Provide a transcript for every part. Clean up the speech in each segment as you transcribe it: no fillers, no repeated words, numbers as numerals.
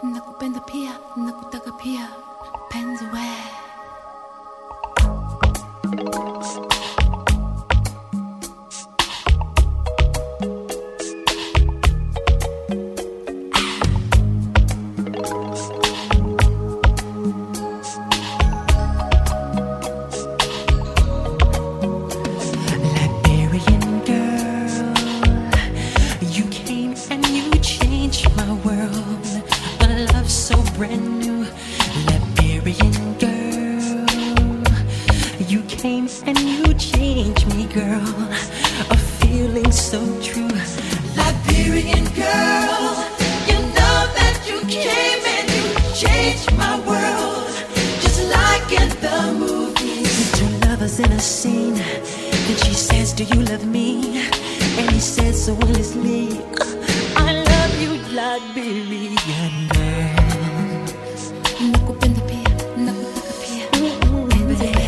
nakupenda pia, nakutaka pia, penzi we. Brand new Liberian girl, you came and you changed me, girl. A feeling so true. Liberian girl, you know that you came and you changed my world, just like in the movies. Two lovers in a scene, then she says, "Do you love me?" And he says so endlessly, "I love you, Liberian girl." Nakupenda pia, nakutaka pia, penzi we.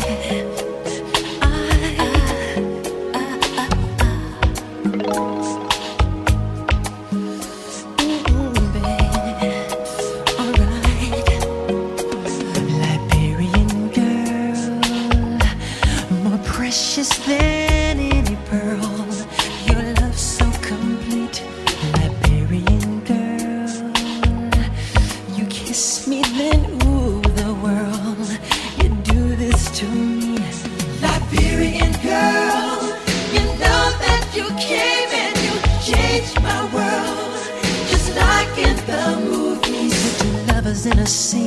Liberian girl, more precious than any pearl. Your love so complete. Liberian girl, you kiss me then ooh the world. You do this to me. Liberian girl, you know that you came and you changed my world, just like in the movies. Two lovers in a scene.